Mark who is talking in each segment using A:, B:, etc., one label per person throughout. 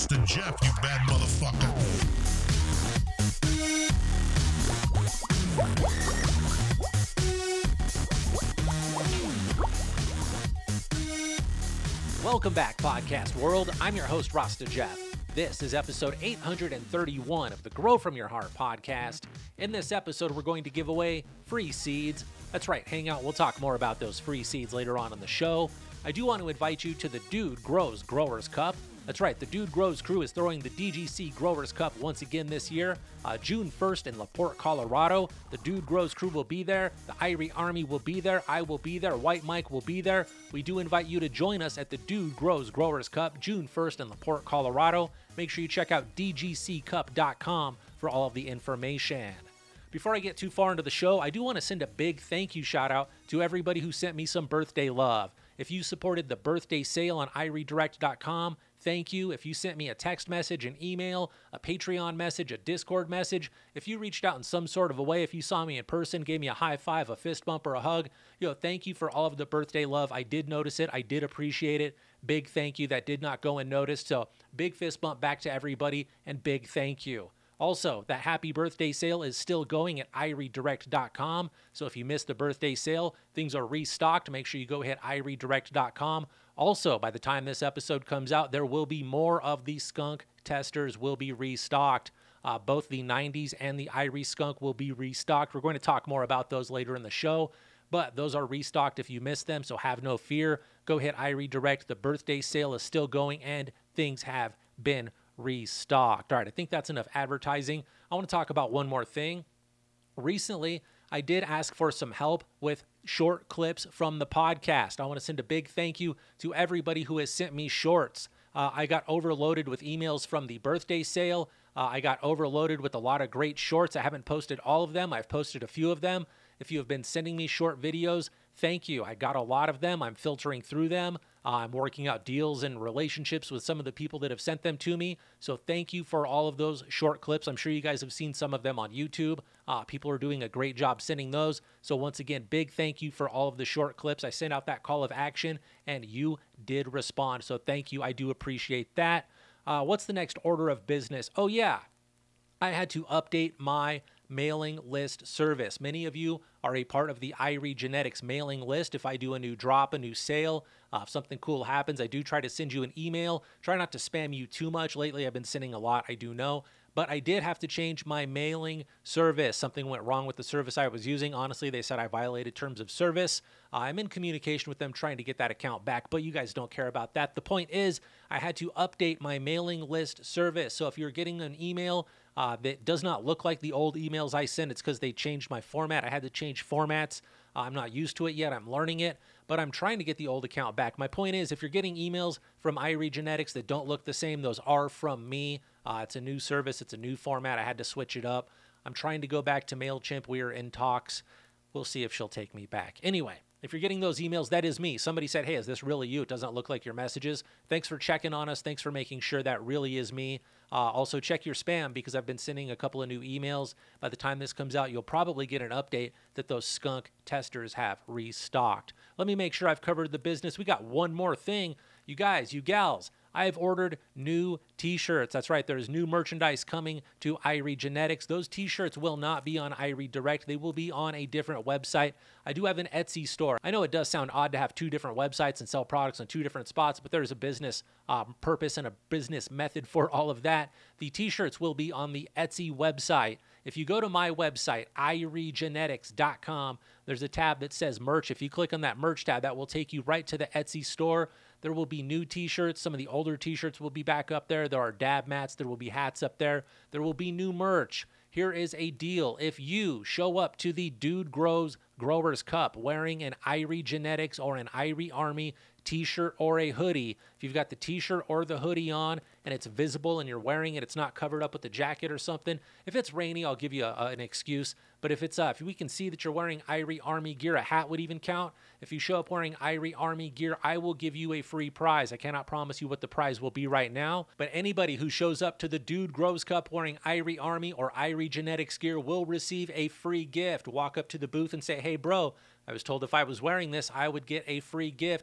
A: Rasta Jeff, you bad motherfucker.
B: Welcome back, podcast world. I'm your host, Rasta Jeff. This is episode 831 of the Grow From Your Heart podcast. In this episode, we're going to give away free seeds. That's right, hang out. We'll talk more about those free seeds later on in the show. I do want to invite you to the Dude Grows Growers Cup. That's right, the Dude Grows crew is throwing the DGC Growers Cup once again this year, June 1st in LaPorte, Colorado. The Dude Grows crew will be there. The Irie Army will be there. I will be there. White Mike will be there. We do invite you to join us at the Dude Grows Growers Cup, June 1st in LaPorte, Colorado. Make sure you check out dgccup.com for all of the information. Before I get too far into the show, I do want to send a big thank you shout out to everybody who sent me some birthday love. If you supported the birthday sale on iriedirect.com, thank you. If you sent me a text message, an email, a Patreon message, a Discord message, if you reached out in some sort of a way, if you saw me in person, gave me a high five, a fist bump, or a hug, thank you for all of the birthday love. I did notice it. I did appreciate it. Big thank you. That did not go unnoticed. So big fist bump back to everybody and big thank you. Also, that happy birthday sale is still going at iriedirect.com. So if you missed the birthday sale, things are restocked. Make sure you go hit iriedirect.com. Also, by the time this episode comes out, there will be more of the skunk testers will be restocked. Both the 90s and the Irie skunk will be restocked. We're going to talk more about those later in the show, but those are restocked if you missed them, so have no fear. Go hit Irie Direct. The birthday sale is still going, and things have been restocked. All right, I think that's enough advertising. I want to talk about one more thing. Recently, I did ask for some help with short clips from the podcast. I want to send a big thank you to everybody who has sent me shorts. I got overloaded with emails from the birthday sale. I got overloaded with a lot of great shorts. I haven't posted all of them. I've posted a few of them. If you have been sending me short videos, thank you. I got a lot of them. I'm filtering through them. I'm working out deals and relationships with some of the people that have sent them to me. So thank you for all of those short clips. I'm sure you guys have seen some of them on YouTube. People are doing a great job sending those. So once again, big thank you for all of the short clips. I sent out that call of action and you did respond. So thank you. I do appreciate that. What's the next order of business? Oh yeah, I had to update my mailing list service. Many of you are a part of the Irie Genetics mailing list. If I do a new drop, a new sale, if something cool happens, I do try to send you an email. Try not to spam you too much. Lately, I've been sending a lot, I do know. But I did have to change my mailing service. Something went wrong with the service I was using. Honestly, they said I violated terms of service. I'm in communication with them trying to get that account back, but you guys don't care about that. The point is, I had to update my mailing list service. So if you're getting an email that does not look like the old emails I send, it's because they changed my format. I had to change formats. I'm not used to it yet. I'm learning it, but I'm trying to get the old account back. My point is, if you're getting emails from Irie Genetics that don't look the same, those are from me. It's a new service. It's a new format. I had to switch it up. I'm trying to go back to MailChimp. We are in talks. We'll see if she'll take me back. Anyway, if you're getting those emails, that is me. Somebody said, hey, is this really you? It doesn't look like your messages. Thanks for checking on us. Thanks for making sure that really is me. Also, check your spam because I've been sending a couple of new emails. By the time this comes out, you'll probably get an update that those skunk testers have restocked. Let me make sure I've covered the business. We got one more thing. You guys, you gals, I have ordered new t-shirts. That's right. There's new merchandise coming to Irie Genetics. Those t-shirts will not be on Irie Direct. They will be on a different website. I do have an Etsy store. I know it does sound odd to have two different websites and sell products on two different spots, but there's a business purpose and a business method for all of that. The t-shirts will be on the Etsy website. If you go to my website, iriegenetics.com, there's a tab that says merch. If you click on that merch tab, that will take you right to the Etsy store. There will be new t-shirts. Some of the older t-shirts will be back up there. There are dab mats. There will be hats up there. There will be new merch. Here is a deal. If you show up to the Dude Grows Growers Cup wearing an Irie Genetics or an Irie Army t-shirt or a hoodie, if you've got the t-shirt or the hoodie on and it's visible and you're wearing it, it's not covered up with the jacket or something. If it's rainy, I'll give you an excuse. But if it's if we can see that you're wearing Irie Army gear, a hat would even count. If you show up wearing Irie Army gear, I will give you a free prize. I cannot promise you what the prize will be right now, but anybody who shows up to the Dude Grows Cup wearing Irie Army or Irie Genetics gear will receive a free gift. Walk up to the booth and say, hey bro, I was told if I was wearing this, I would get a free gift.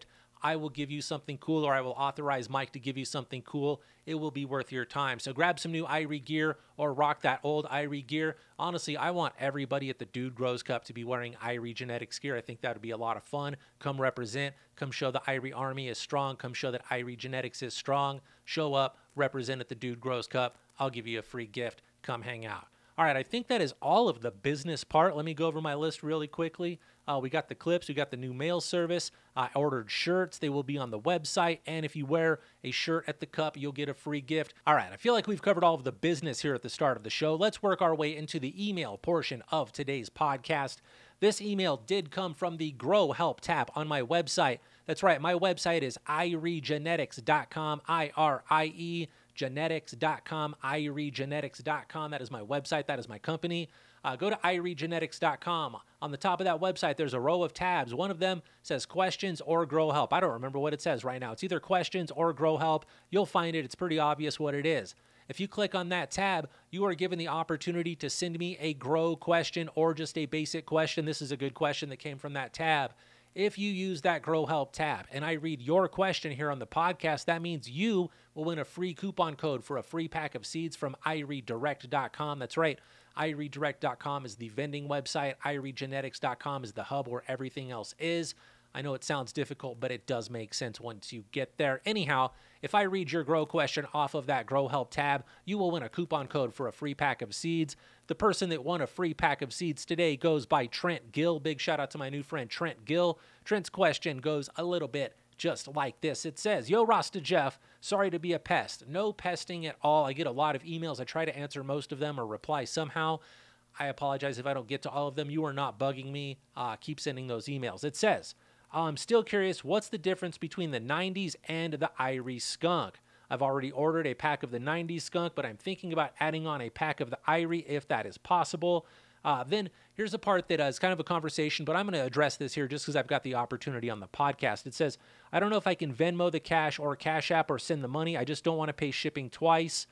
B: I will give you something cool, or I will authorize Mike to give you something cool. It will be worth your time. So grab some new Irie gear or rock that old Irie gear. Honestly, I want everybody at the Dude Grows Cup to be wearing Irie Genetics gear. I think that would be a lot of fun. Come represent. Come show the Irie Army is strong. Come show that Irie Genetics is strong. Show up, represent at the Dude Grows Cup. I'll give you a free gift. Come hang out. All right, I think that is all of the business part. Let me go over my list really quickly. We got the clips. We got the new mail service. I ordered shirts. They will be on the website. And if you wear a shirt at the cup, you'll get a free gift. All right, I feel like we've covered all of the business here at the start of the show. Let's work our way into the email portion of today's podcast. This email did come from the Grow Help tab on my website. That's right, my website is iriegenetics.com, I-R-I-E genetics.com, iriegenetics.com. That is my website. That is my company. Go to iriegenetics.com. On the top of that website, there's a row of tabs. One of them says questions or grow help. I don't remember what it says right now. It's either questions or grow help. You'll find it. It's pretty obvious what it is. If you click on that tab, you are given the opportunity to send me a grow question or just a basic question. This is a good question that came from that tab. If you use that Grow Help tab and I read your question here on the podcast, that means you will win a free coupon code for a free pack of seeds from iriedirect.com. That's right. iriedirect.com is the vending website. iriegenetics.com is the hub where everything else is. I know it sounds difficult, but it does make sense once you get there. Anyhow, if I read your grow question off of that Grow Help tab, you will win a coupon code for a free pack of seeds. The person that won a free pack of seeds today goes by Trent Gill. Big shout out to my new friend, Trent Gill. Trent's question goes a little bit just like this. It says, Yo, Rasta Jeff, sorry to be a pest. No pesting at all. I get a lot of emails. I try to answer most of them or reply somehow. I apologize if I don't get to all of them. You are not bugging me. Keep sending those emails. It says, I'm still curious, what's the difference between the 90s and the Irie skunk? I've already ordered a pack of the 90s skunk, but I'm thinking about adding on a pack of the Irie if that is possible. Then here's a part that is kind of a conversation, but I'm going to address this here just because I've got the opportunity on the podcast. It says, I don't know if I can Venmo the cash or Cash App or send the money. I just don't want to pay shipping twice.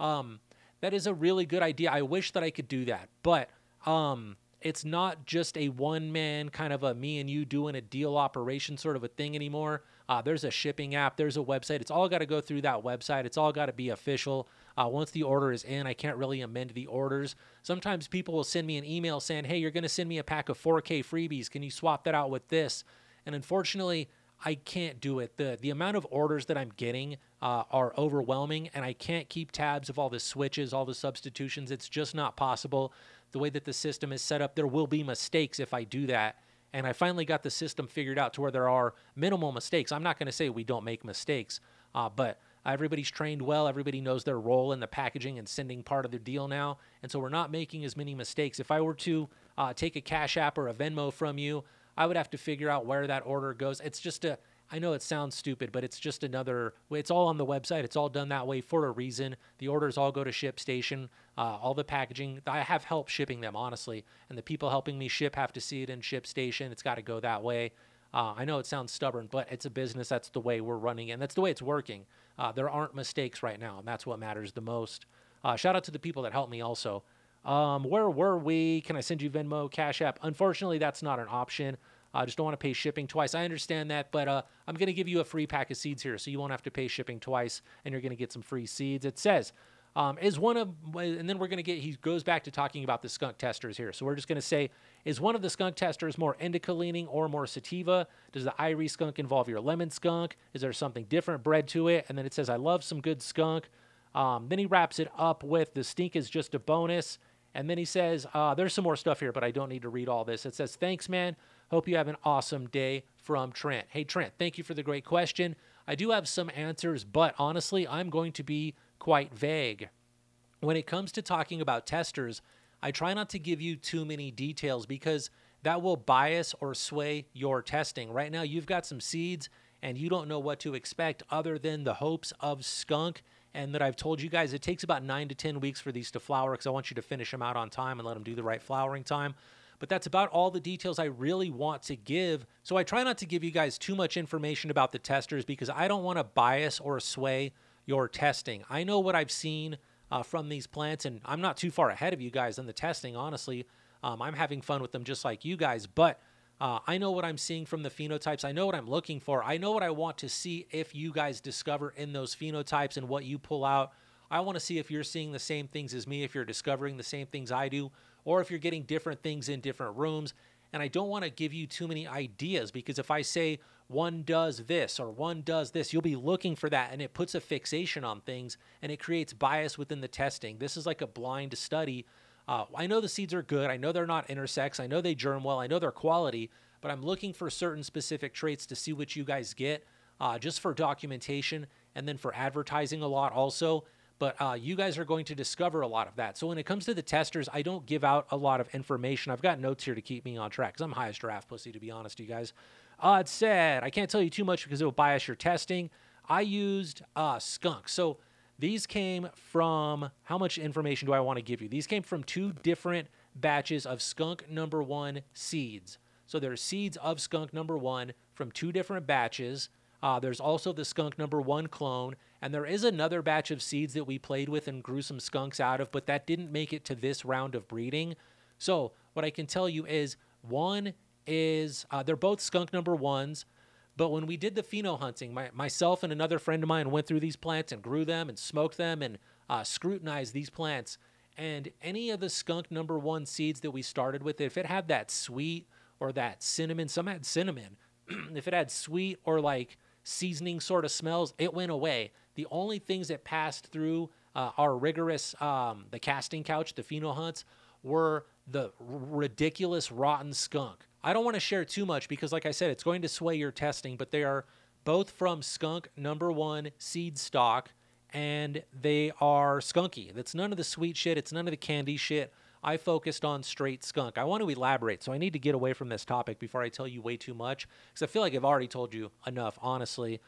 B: That is a really good idea. I wish that I could do that, but it's not just a one-man kind of a me and you doing a deal operation sort of a thing anymore. There's a shipping app. There's a website. It's all got to go through that website. It's all got to be official. Once the order is in, I can't really amend the orders. Sometimes people will send me an email saying, hey, you're going to send me a pack of 4K freebies. Can you swap that out with this? And unfortunately, I can't do it. The amount of orders that I'm getting are overwhelming, and I can't keep tabs of all the switches, all the substitutions. It's just not possible. The way that the system is set up, there will be mistakes if I do that. And I finally got the system figured out to where there are minimal mistakes. I'm not going to say we don't make mistakes, but everybody's trained well. Everybody knows their role in the packaging and sending part of the deal now. And so we're not making as many mistakes. If I were to take a Cash App or a Venmo from you, I would have to figure out where that order goes. It's just I know it sounds stupid, but it's just another, it's all on the website. It's all done that way for a reason. The orders all go to ShipStation. All the packaging, I have help shipping them, honestly. And the people helping me ship have to see it in ShipStation. It's got to go that way. I know it sounds stubborn, but it's a business. That's the way we're running it, and that's the way it's working. There aren't mistakes right now, and that's what matters the most. Shout out to the people that helped me also. Where were we? Can I send you Venmo, Cash App? Unfortunately, that's not an option. I just don't want to pay shipping twice. I understand that, but I'm going to give you a free pack of seeds here, so you won't have to pay shipping twice, and you're going to get some free seeds. It says, is one of, and then we're going to get, he goes back to talking about the skunk testers here. So we're just going to say, is one of the skunk testers more indica leaning or more sativa? Does the Irie skunk involve your lemon skunk? Is there something different bred to it? And then it says, I love some good skunk. Then he wraps it up with the stink is just a bonus. And then he says, there's some more stuff here, but I don't need to read all this. It says, thanks, man. Hope you have an awesome day, from Trent. Hey, Trent, thank you for the great question. I do have some answers, but honestly, I'm going to be quite vague. When it comes to talking about testers, I try not to give you too many details because that will bias or sway your testing. Right now, you've got some seeds and you don't know what to expect other than the hopes of skunk. And that I've told you guys, it takes about 9 to 10 weeks for these to flower because I want you to finish them out on time and let them do the right flowering time. But that's about all the details I really want to give. So I try not to give you guys too much information about the testers because I don't want to bias or sway your testing. I know what I've seen from these plants, and I'm not too far ahead of you guys in the testing, honestly. I'm having fun with them just like you guys, but I know what I'm seeing from the phenotypes. I know what I'm looking for. I know what I want to see if you guys discover in those phenotypes and what you pull out. I want to see if you're seeing the same things as me, if you're discovering the same things I do, or if you're getting different things in different rooms. And I don't want to give you too many ideas, because if I say one does this or one does this, you'll be looking for that, and it puts a fixation on things and it creates bias within the testing. This is like a blind study. I know the seeds are good. I know they're not intersex. I know they germ well. I know they're quality, but I'm looking for certain specific traits to see what you guys get, just for documentation and then for advertising a lot also. But you guys are going to discover a lot of that. So when it comes to the testers, I don't give out a lot of information. I've got notes here to keep me on track, because I'm highest draft pussy, to be honest, you guys. It said, I can't tell you too much because it will bias your testing. I used skunk. So these came from, how much information do I want to give you? These came from 2 different batches of skunk number 1 seeds. So there's seeds of skunk number 1 from 2 different batches. There's also the skunk number 1 clone, and there is another batch of seeds that we played with and grew some skunks out of, but that didn't make it to this round of breeding. So what I can tell you is, one is, they're both skunk number 1s, but when we did the pheno hunting, myself and another friend of mine went through these plants and grew them and smoked them and scrutinized these plants. And any of the skunk number 1 seeds that we started with, if it had that sweet or that cinnamon, some had cinnamon, if it had sweet or like seasoning sort of smells, it went away. The only things that passed through our rigorous, the casting couch, the pheno hunts, were the ridiculous rotten skunk. I don't want to share too much because, like I said, it's going to sway your testing, but they are both from skunk number 1 seed stock, and they are skunky. That's none of the sweet shit. It's none of the candy shit. I focused on straight skunk. I want to elaborate, so I need to get away from this topic before I tell you way too much, because I feel like I've already told you enough, honestly.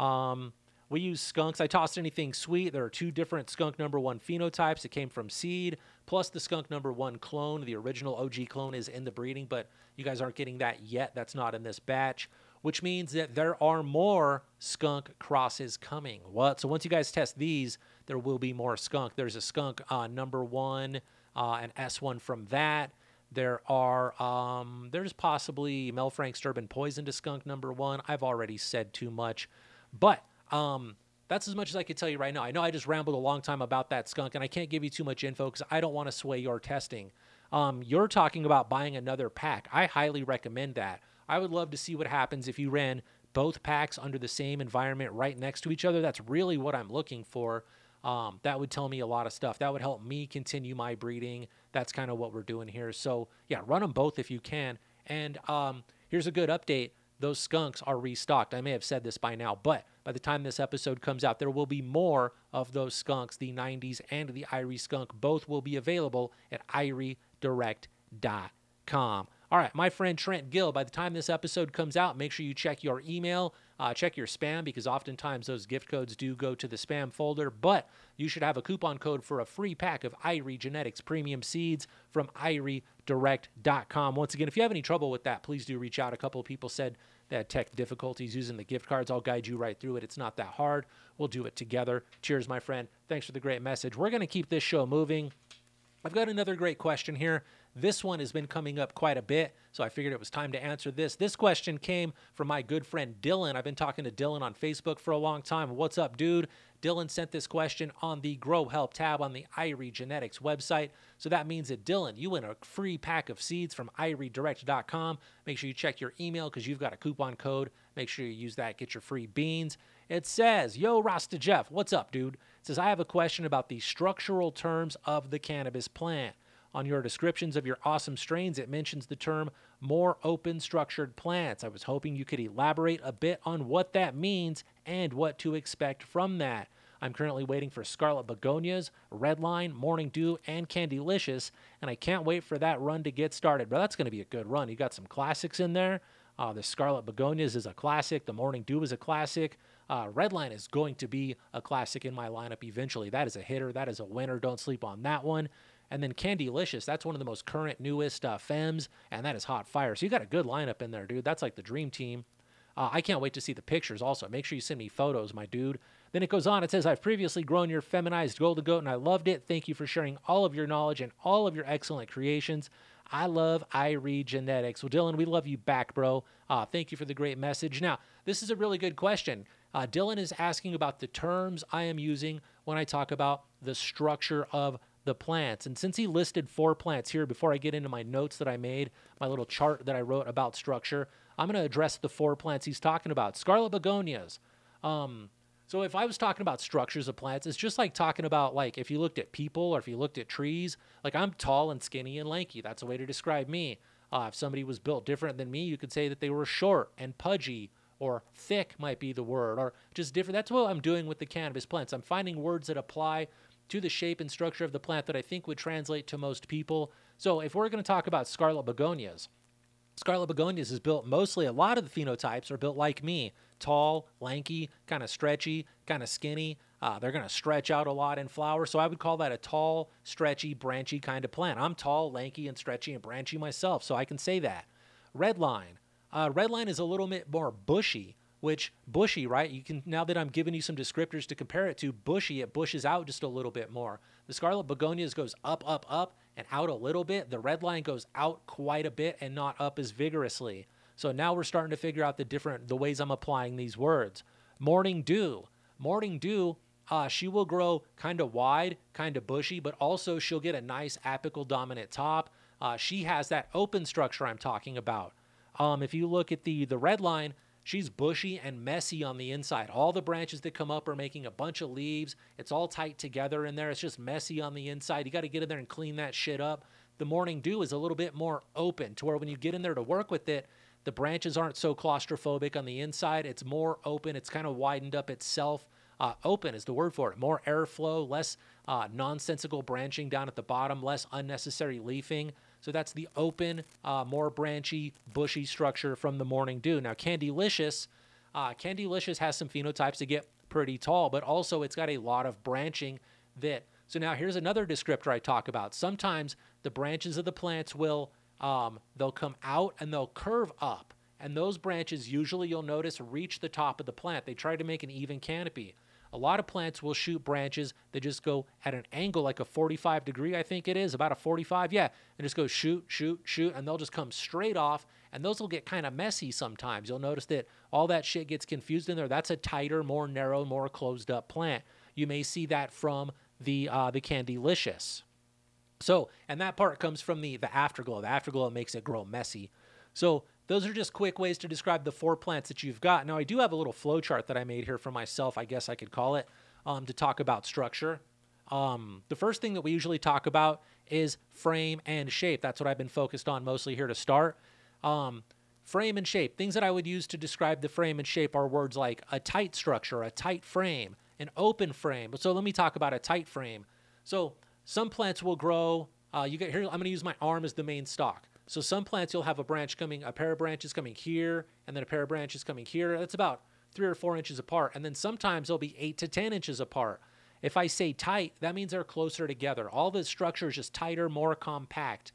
B: We use skunks. I tossed anything sweet. There are 2 different skunk number 1 phenotypes. It came from seed, plus the skunk number 1 clone. The original OG clone is in the breeding, but you guys aren't getting that yet. That's not in this batch, which means that there are more skunk crosses coming. What? So once you guys test these, there will be more skunk. There's a skunk number 1, an S1 from that. There are, there's possibly Mel Frank Sturban poison to skunk number 1. I've already said too much, but that's as much as I can tell you right now. I know I just rambled a long time about that skunk, and I can't give you too much info because I don't want to sway your testing. You're talking about buying another pack. I highly recommend that. I would love to see what happens if you ran both packs under the same environment right next to each other. That's really what I'm looking for. That would tell me a lot of stuff. That would help me continue my breeding. That's kind of what we're doing here. So yeah, run them both if you can. And here's a good update. Those skunks are restocked. I may have said this by now, but by the time this episode comes out, there will be more of those skunks. The 90s and the Irie skunk both will be available at iriedirect.com. All right, my friend Trent Gill, by the time this episode comes out, make sure you check your email, check your spam, because oftentimes those gift codes do go to the spam folder, but you should have a coupon code for a free pack of Irie Genetics premium seeds from iriedirect.com. Once again, if you have any trouble with that, please do reach out. A couple of people said they had tech difficulties using the gift cards. I'll guide you right through it. It's not that hard. We'll do it together. Cheers, my friend. Thanks for the great message. We're going to keep this show moving. I've got another great question here. This one has been coming up quite a bit, so I figured it was time to answer this. This question came from my good friend Dylan. I've been talking to Dylan on Facebook for a long time. What's up, dude? Dylan sent this question on the Grow Help tab on the Irie Genetics website. So that means that, Dylan, you win a free pack of seeds from iriedirect.com. Make sure you check your email because you've got a coupon code. Make sure you use that. Get your free beans. It says, yo, Rasta Jeff, what's up, dude? It says, I have a question about the structural terms of the cannabis plant. On your descriptions of your awesome strains, it mentions the term more open structured plants. I was hoping you could elaborate a bit on what that means and what to expect from that. I'm currently waiting for Scarlet Begonias, Redline, Morning Dew, and Candylicious, and I can't wait for that run to get started. But that's going to be a good run. You got some classics in there. The Scarlet Begonias is a classic. The Morning Dew is a classic. Redline is going to be a classic in my lineup eventually. That is a hitter. That is a winner. Don't sleep on that one. And then Candylicious, that's one of the most current, newest femmes, and that is hot fire. So you got a good lineup in there, dude. That's like the dream team. I can't wait to see the pictures also. Make sure you send me photos, my dude. Then it goes on. It says, I've previously grown your feminized Golden Goat, and I loved it. Thank you for sharing all of your knowledge and all of your excellent creations. I love Irie Genetics. Well, Dylan, we love you back, bro. Thank you for the great message. Now, this is a really good question. Dylan is asking about the terms I am using when I talk about the structure of the plants. And since he listed 4 plants here, before I get into my notes that I made, my little chart that I wrote about structure, I'm going to address the 4 plants he's talking about. Scarlet begonias. So if I was talking about structures of plants, it's just like talking about, like, if you looked at people or if you looked at trees, like I'm tall and skinny and lanky. That's a way to describe me. If somebody was built different than me, you could say that they were short and pudgy, or thick might be the word, or just different. That's what I'm doing with the cannabis plants. I'm finding words that apply to the shape and structure of the plant that I think would translate to most people. So if we're going to talk about scarlet begonias is built mostly, a lot of the phenotypes are built like me. Tall, lanky, kind of stretchy, kind of skinny. They're going to stretch out a lot in flower. So I would call that a tall, stretchy, branchy kind of plant. I'm tall, lanky, and stretchy and branchy myself, so I can say that. Redline. Redline is a little bit more bushy, which bushy, right? You can, now that I'm giving you some descriptors to compare it to, bushy, it bushes out just a little bit more. The scarlet begonias goes up, up, up, and out a little bit. The red line goes out quite a bit and not up as vigorously. So now we're starting to figure out the ways I'm applying these words. Morning dew. Morning dew, she will grow kind of wide, kind of bushy, but also she'll get a nice apical dominant top. She has that open structure I'm talking about. If you look at the red line, she's bushy and messy on the inside. All the branches that come up are making a bunch of leaves. It's all tight together in there. It's just messy on the inside. You got to get in there and clean that shit up. The morning dew is a little bit more open, to where when you get in there to work with it, the branches aren't so claustrophobic on the inside. It's more open. It's kind of widened up itself. Open is the word for it. More airflow, less nonsensical branching down at the bottom, less unnecessary leafing. So that's the open, more branchy, bushy structure from the morning dew. Now, Candylicious has some phenotypes that get pretty tall, but also it's got a lot of branching that. So now here's another descriptor I talk about. Sometimes the branches of the plants will, they'll come out and they'll curve up. And those branches usually, you'll notice, reach the top of the plant. They try to make an even canopy. A lot of plants will shoot branches that just go at an angle, like a 45 degree, I think it is, about a 45, yeah, and just go shoot, shoot, shoot, and they'll just come straight off, and those will get kind of messy sometimes. You'll notice that all that shit gets confused in there. That's a tighter, more narrow, more closed up plant. You may see that from the Candylicious. So, and that part comes from the afterglow. The afterglow makes it grow messy. So those are just quick ways to describe the 4 plants that you've got. Now, I do have a little flow chart that I made here for myself, I guess I could call it, to talk about structure. The first thing that we usually talk about is frame and shape. That's what I've been focused on mostly here to start. Frame and shape. Things that I would use to describe the frame and shape are words like a tight structure, a tight frame, an open frame. So let me talk about a tight frame. So some plants will grow, you get here, I'm going to use my arm as the main stalk. So some plants, you'll have a pair of branches coming here, and then a pair of branches coming here. That's about 3 or 4 inches apart. And then sometimes they'll be 8 to 10 inches apart. If I say tight, that means they're closer together. All the structure is just tighter, more compact.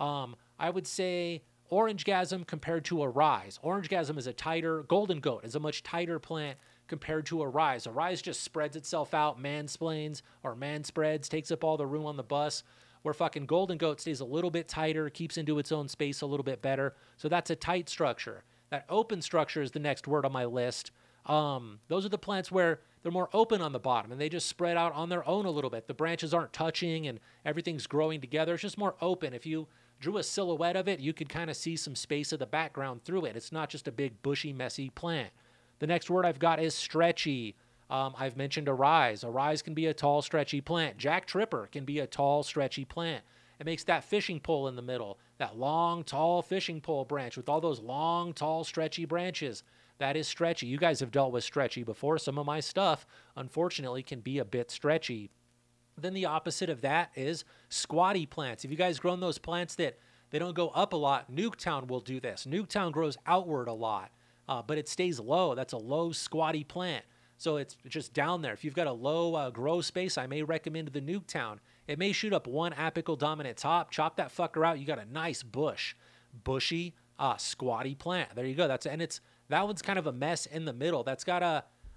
B: I would say Orangegasm compared to a Rise. Orangegasm is a tighter, Golden Goat is a much tighter plant compared to a Rise. A Rise just spreads itself out, mansplains or manspreads, takes up all the room on the bus. Where fucking Golden Goat stays a little bit tighter, keeps into its own space a little bit better. So that's a tight structure. That open structure is the next word on my list. Those are the plants where they're more open on the bottom and they just spread out on their own a little bit. The branches aren't touching and everything's growing together. It's just more open. If you drew a silhouette of it, you could kind of see some space of the background through it. It's not just a big, bushy, messy plant. The next word I've got is stretchy. I've mentioned a Rise. A Rise can be a tall, stretchy plant. Jack Tripper can be a tall, stretchy plant. It makes that fishing pole in the middle, that long, tall fishing pole branch with all those long, tall, stretchy branches. That is stretchy. You guys have dealt with stretchy before. Some of my stuff, unfortunately, can be a bit stretchy. Then the opposite of that is squatty plants. If you guys grown those plants that they don't go up a lot, Nuketown will do this. Nuketown grows outward a lot, but it stays low. That's a low, squatty plant. So it's just down there. If you've got a low grow space, I may recommend the Nuketown. It may shoot up one apical dominant top. Chop that fucker out. You got a nice bush. Bushy, squatty plant. There you go. That one's kind of a mess in the middle. That's got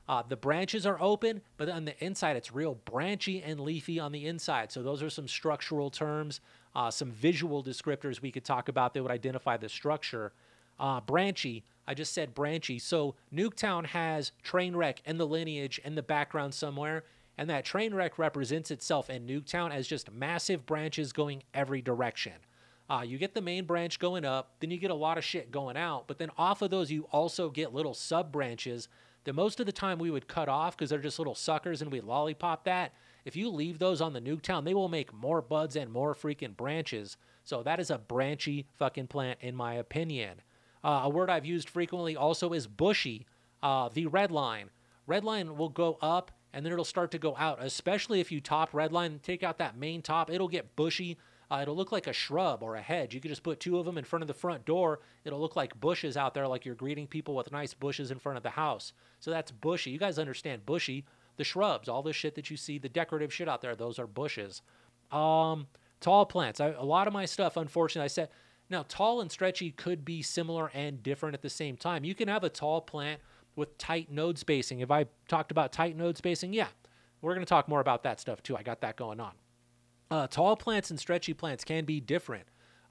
B: The branches are open, but on the inside, it's real branchy and leafy on the inside. So those are some structural terms, some visual descriptors we could talk about that would identify the structure. Branchy, I just said branchy. So Nuketown has Trainwreck in the lineage in the background somewhere, and that Trainwreck represents itself in Nuketown as just massive branches going every direction. You get the main branch going up, then you get a lot of shit going out, but then off of those you also get little sub branches that most of the time we would cut off because they're just little suckers and we lollipop that. If you leave those on the Nuketown, they will make more buds and more freaking branches. So that is a branchy fucking plant in my opinion. A word I've used frequently also is bushy. The redline. Redline will go up and then it'll start to go out, especially if you top redline and take out that main top. It'll get bushy. It'll look like a shrub or a hedge. You could just put two of them in front of the front door. It'll look like bushes out there, like you're greeting people with nice bushes in front of the house. So that's bushy. You guys understand bushy. The shrubs, all the shit that you see, the decorative shit out there, those are bushes. Tall plants. A lot of my stuff, unfortunately, I said, now tall and stretchy could be similar and different at the same time. You can have a tall plant with tight node spacing. Have I talked about tight node spacing? Yeah. We're going to talk more about that stuff too. I got that going on. Tall plants and stretchy plants can be different.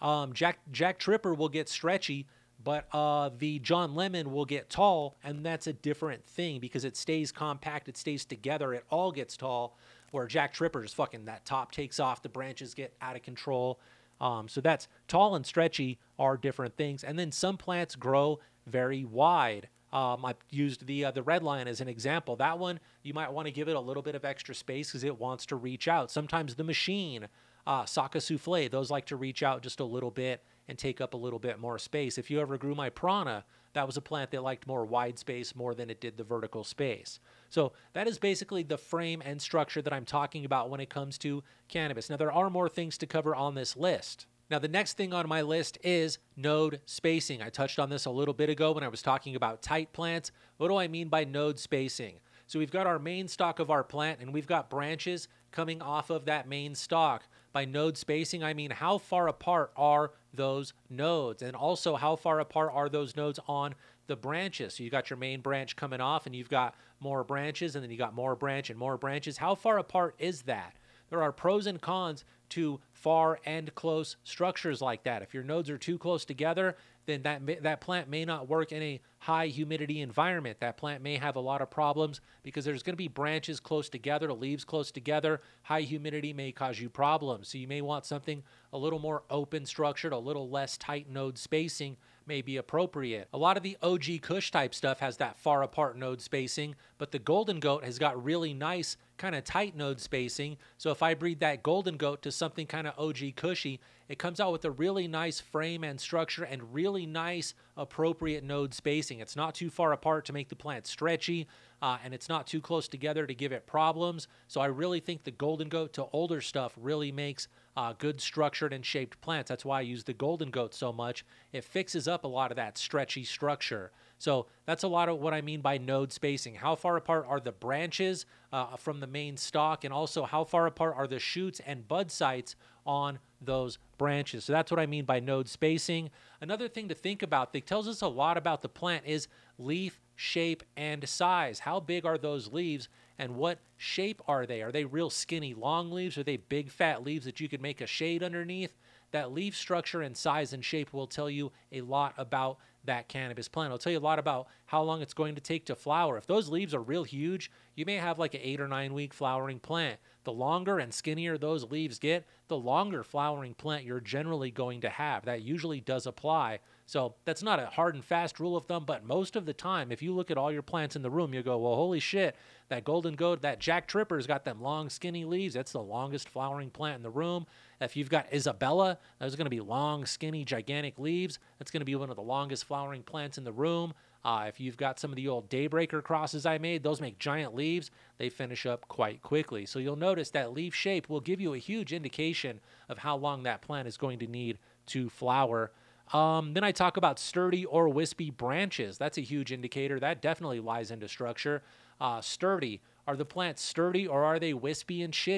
B: Jack Tripper will get stretchy, but the John Lemon will get tall, and that's a different thing because it stays compact, it stays together, it all gets tall, where Jack Tripper is fucking, that top takes off, the branches get out of control. So that's tall and stretchy are different things. And then some plants grow very wide. I used the redline as an example. That one, you might want to give it a little bit of extra space because it wants to reach out. Sometimes the machine, Saka Souffle, those like to reach out just a little bit and take up a little bit more space. If you ever grew my Prana, that was a plant that liked more wide space more than it did the vertical space. So that is basically the frame and structure that I'm talking about when it comes to cannabis. Now, there are more things to cover on this list. Now, the next thing on my list is node spacing. I touched on this a little bit ago when I was talking about tight plants. What do I mean by node spacing? So we've got our main stalk of our plant, and we've got branches coming off of that main stalk. By node spacing, I mean how far apart are those nodes, and also how far apart are those nodes on the branches. So you got your main branch coming off, and you've got more branches, and then you got more branch and more branches. How far apart is that? There are pros and cons to far and close structures like that. If your nodes are too close together, then that plant may not work in a high humidity environment. That plant may have a lot of problems because there's going to be branches close together, leaves close together. High humidity may cause you problems. So you may want something a little more open structured, a little less tight node spacing may be appropriate. A lot of the OG Kush type stuff has that far apart node spacing, but the Golden Goat has got really nice kind of tight node spacing. So if I breed that Golden Goat to something kind of OG Cushy, it comes out with a really nice frame and structure and really nice appropriate node spacing. It's not too far apart to make the plant stretchy, and it's not too close together to give it problems. So I really think the Golden Goat to older stuff really makes good structured and shaped plants. That's why I use the Golden Goat so much. It fixes up a lot of that stretchy structure. So that's a lot of what I mean by node spacing. How far apart are the branches from the main stalk, and also how far apart are the shoots and bud sites on those branches. So that's what I mean by node spacing. Another thing to think about that tells us a lot about the plant is leaf shape and size. How big are those leaves and what shape are they? Are they real skinny long leaves? Are they big fat leaves that you could make a shade underneath? That leaf structure and size and shape will tell you a lot about that cannabis plant. It'll tell you a lot about how long it's going to take to flower. If those leaves are real huge, you may have like an 8 or 9 week flowering plant. The longer and skinnier those leaves get, the longer flowering plant you're generally going to have. That usually does apply. So that's not a hard and fast rule of thumb, but most of the time, if you look at all your plants in the room, you go, well, holy shit, that Golden Goat, that Jack Tripper's got them long, skinny leaves. That's the longest flowering plant in the room. If you've got Isabella, those are going to be long, skinny, gigantic leaves. That's going to be one of the longest flowering plants in the room. If you've got some of the old Daybreaker crosses I made, those make giant leaves. They finish up quite quickly. So you'll notice that leaf shape will give you a huge indication of how long that plant is going to need to flower. Then I talk about sturdy or wispy branches. That's a huge indicator. That definitely lies into structure. Sturdy. Are the plants sturdy or are they wispy and shitty?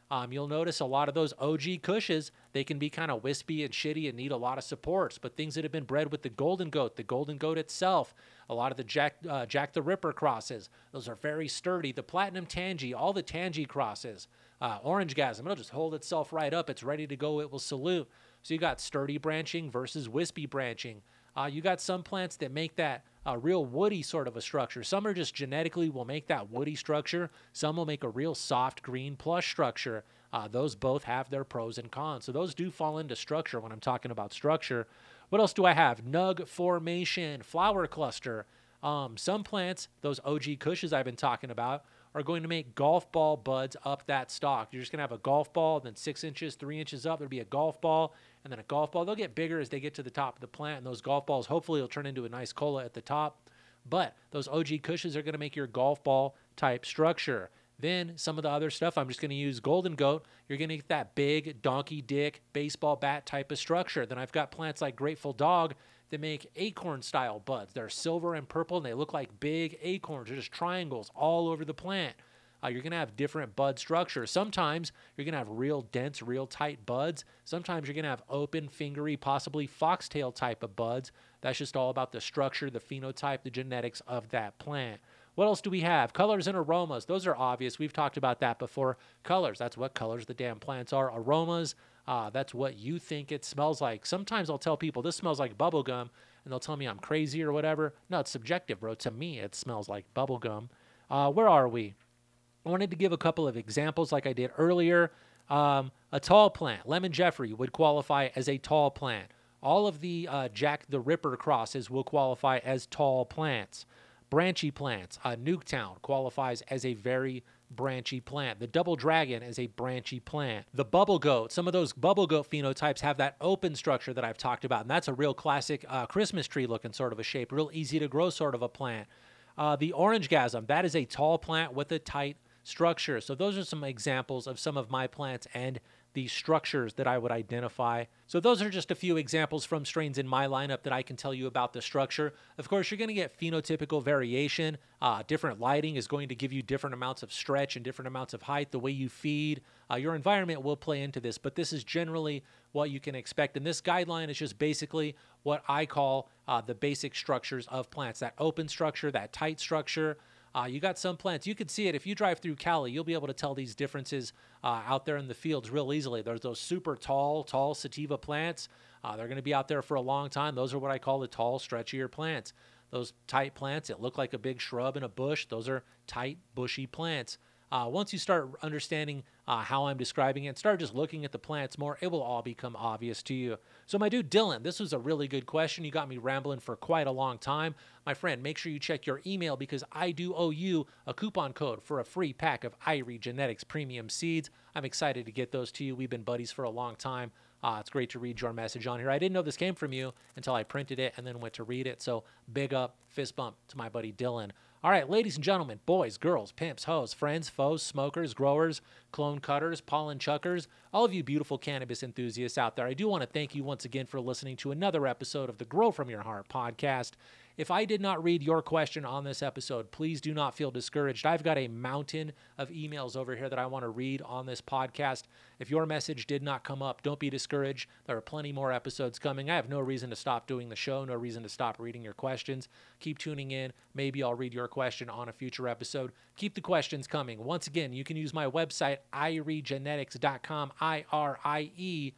B: You'll notice a lot of those OG Kushes, they can be kind of wispy and shitty and need a lot of supports. But things that have been bred with the Golden Goat itself, a lot of the Jack the Ripper crosses, those are very sturdy. The Platinum Tangy, all the Tangy crosses, Orange Gasm, it'll just hold itself right up. It's ready to go. It will salute. So you got sturdy branching versus wispy branching. You got some plants that make that real woody sort of a structure. Some are just genetically will make that woody structure. Some will make a real soft green plush structure. Those both have their pros and cons. So those do fall into structure when I'm talking about structure. What else do I have? Nug formation, flower cluster. Some plants, those OG Kushes I've been talking about, are going to make golf ball buds up that stalk. You're just going to have a golf ball, then 6 inches, 3 inches up, there'll be a golf ball, and then a golf ball. They'll get bigger as they get to the top of the plant, and those golf balls hopefully will turn into a nice cola at the top. But those OG Kushes are going to make your golf ball type structure. Then some of the other stuff, I'm just going to use Golden Goat. You're going to get that big donkey dick baseball bat type of structure. Then I've got plants like Grateful Dog that make acorn style buds. They're silver and purple and they look like big acorns. They're just triangles all over the plant. You're going to have different bud structures. Sometimes you're going to have real dense, real tight buds. Sometimes you're going to have open, fingery, possibly foxtail type of buds. That's just all about the structure, the phenotype, the genetics of that plant. What else do we have? Colors and aromas. Those are obvious. We've talked about that before. Colors, that's what colors the damn plants are. Aromas, that's what you think it smells like. Sometimes I'll tell people this smells like bubble gum, and they'll tell me I'm crazy or whatever. No, it's subjective, bro. To me, it smells like bubble gum. Where are we? I wanted to give a couple of examples like I did earlier. A tall plant, Lemon Jeffrey, would qualify as a tall plant. All of the Jack the Ripper crosses will qualify as tall plants. Branchy plants, Nuketown qualifies as a very branchy plant. The Double Dragon is a branchy plant. The Bubble Goat, some of those Bubble Goat phenotypes have that open structure that I've talked about, and that's a real classic Christmas tree looking sort of a shape, real easy to grow sort of a plant. The Orange Gasm, that is a tall plant with a tight structure. So those are some examples of some of my plants and the structures that I would identify. So those are just a few examples from strains in my lineup that I can tell you about the structure. Of course, you're going to get phenotypical variation. Different lighting is going to give you different amounts of stretch and different amounts of height. The way you feed, your environment will play into this, but this is generally what you can expect. And this guideline is just basically what I call the basic structures of plants. That open structure, that tight structure. You got some plants, you can see it. If you drive through Cali, you'll be able to tell these differences out there in the fields real easily. There's those super tall sativa plants. They're going to be out there for a long time. Those are what I call the tall, stretchier plants. Those tight plants that look like a big shrub in a bush, those are tight, bushy plants. Once you start understanding how I'm describing it, start just looking at the plants more, it will all become obvious to you. So my dude Dylan, this was a really good question. You got me rambling for quite a long time. My friend, make sure you check your email because I do owe you a coupon code for a free pack of Irie Genetics premium seeds. I'm excited to get those to you. We've been buddies for a long time. It's great to read your message on here. I didn't know this came from you until I printed it and then went to read it. So big up, fist bump to my buddy Dylan. All right, ladies and gentlemen, boys, girls, pimps, hoes, friends, foes, smokers, growers, clone cutters, pollen chuckers, all of you beautiful cannabis enthusiasts out there, I do want to thank you once again for listening to another episode of the Grow From Your Heart podcast. If I did not read your question on this episode, please do not feel discouraged. I've got a mountain of emails over here that I want to read on this podcast. If your message did not come up, don't be discouraged. There are plenty more episodes coming. I have no reason to stop doing the show, no reason to stop reading your questions. Keep tuning in. Maybe I'll read your question on a future episode. Keep the questions coming. Once again, you can use my website, iriegenetics.com, I-R-I-E,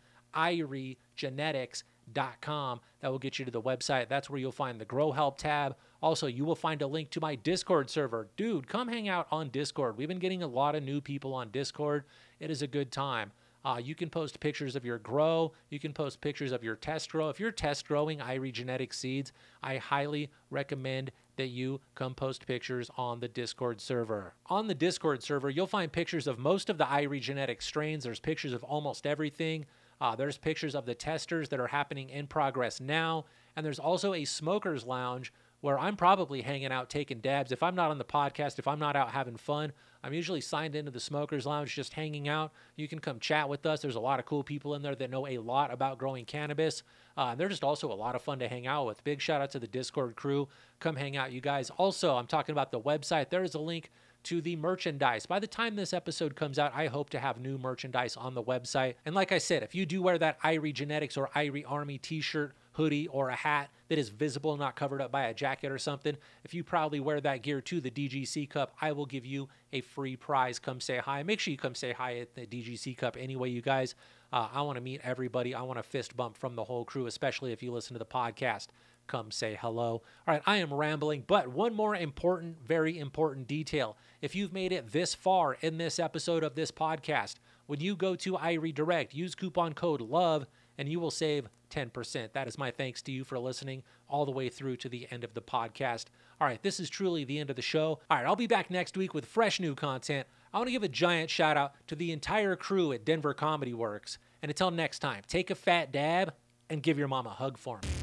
B: iriegenetics.com. That will get you to the website. That's where you'll find the Grow Help tab. Also, you will find a link to my Discord server. Dude, come hang out on Discord. We've been getting a lot of new people on Discord. It is a good time. You can post pictures of your grow. You can post pictures of your test grow. If you're test growing Irie Genetic seeds, I highly recommend that you come post pictures on the Discord server. On the Discord server, you'll find pictures of most of the Irie Genetic strains. There's pictures of almost everything. There's pictures of the testers that are happening in progress now. And there's also a smokers lounge where I'm probably hanging out taking dabs. If I'm not on the podcast, if I'm not out having fun, I'm usually signed into the smokers lounge just hanging out. You can come chat with us. There's a lot of cool people in there that know a lot about growing cannabis. They're just also a lot of fun to hang out with. Big shout out to the Discord crew. Come hang out, you guys. Also, I'm talking about the website. There is a link to the merchandise. By the time this episode comes out, I hope to have new merchandise on the website. And like I said, if you do wear that Irie Genetics or Irie Army t-shirt, hoodie, or a hat that is visible, not covered up by a jacket or something, if you proudly wear that gear to the DGC Cup, I will give you a free prize. Come say hi. Make sure you come say hi at the DGC Cup anyway, you guys. I want to meet everybody. I want a fist bump from the whole crew, especially if you listen to the podcast. Come say hello. All right, I am rambling, but one more important, very important detail. If you've made it this far in this episode of this podcast, when you go to Irie Direct, use coupon code LOVE, and you will save 10%. That is my thanks to you for listening all the way through to the end of the podcast. All right, this is truly the end of the show. All right, I'll be back next week with fresh new content. I want to give a giant shout out to the entire crew at Denver Comedy Works. And until next time, take a fat dab and give your mom a hug for me.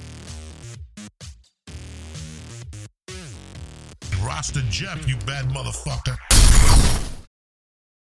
A: Rasta Jeff, you bad motherfucker.